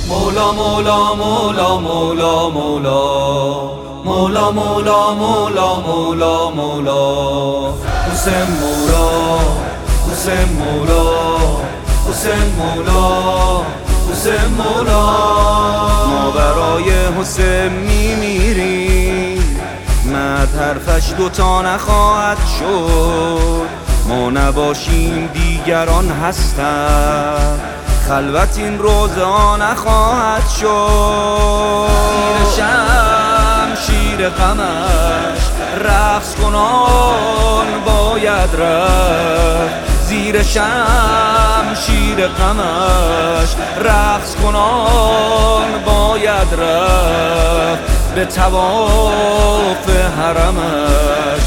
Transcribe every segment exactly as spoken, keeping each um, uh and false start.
مولا مولا مولا مولا مولا مولا مولا مولا مولا مولا حسین مولا حسین مولا حسین مولا حسین مولا ما برای حسین میمیریم مد حرفش دوتا نخواهد شد ما نباشیم دیگران هستند خلوت این روزا نخواهد شد زیر شمشیر غمش رقص کنان باید رفت زیر شمشیر غمش رقص کنان باید رفت به طواف حرمش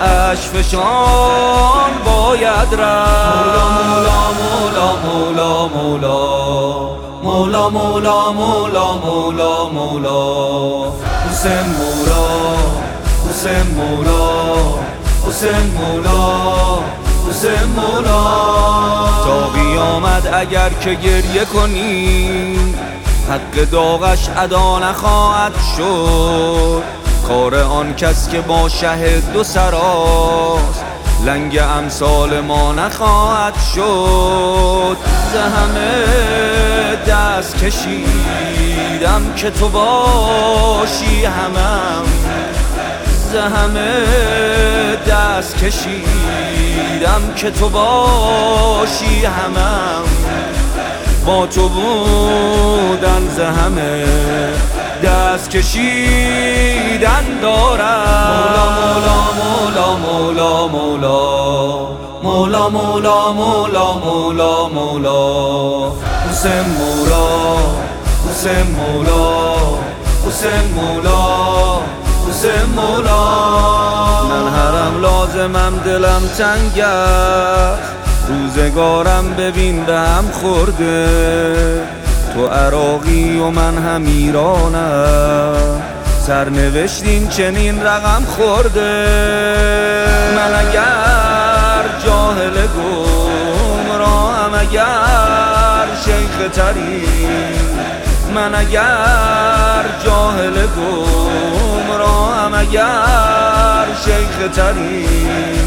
اشفشان باید رفت مولا مولا مولا مولا مولا مولا مولا مولا حسین مولا حسین مولا حسین مولا حسین مولا تا قیامت اگر که گریه کنی حق داغش ادا نخواهد شد کار آن کس که با شهد دو سراست لنگ امثال ما نخواهد شد ز همه دست کشیدم که تو باشی همم ز همه دست کشیدم که تو باشی همم با تو بودن ز همه دست کشیدن دارم مولا مولا مولا مولا مولا مولا مولا مولا حسین مولا حسین مولا حسین مولا حسین مولا من هرم لازمم دلم تنگ است روزگارم ببین به هم خورده تو عراقی و من هم ایرانم سرنوشتین چنین رقم خورده من اگر جاهل گمراهم اگر شیخ ترین من اگر جاهل گمراهم اگر شیخ ترین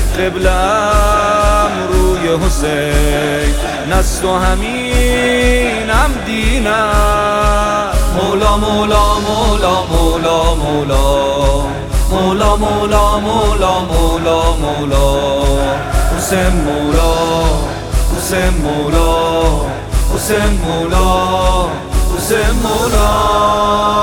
قبلم روی حسین نست و همینم دینم مولا مولا مولا مولا مولا مولا مولا مولا مولا مولا حسین مولا حسین مولا حسین مولا حسین مولا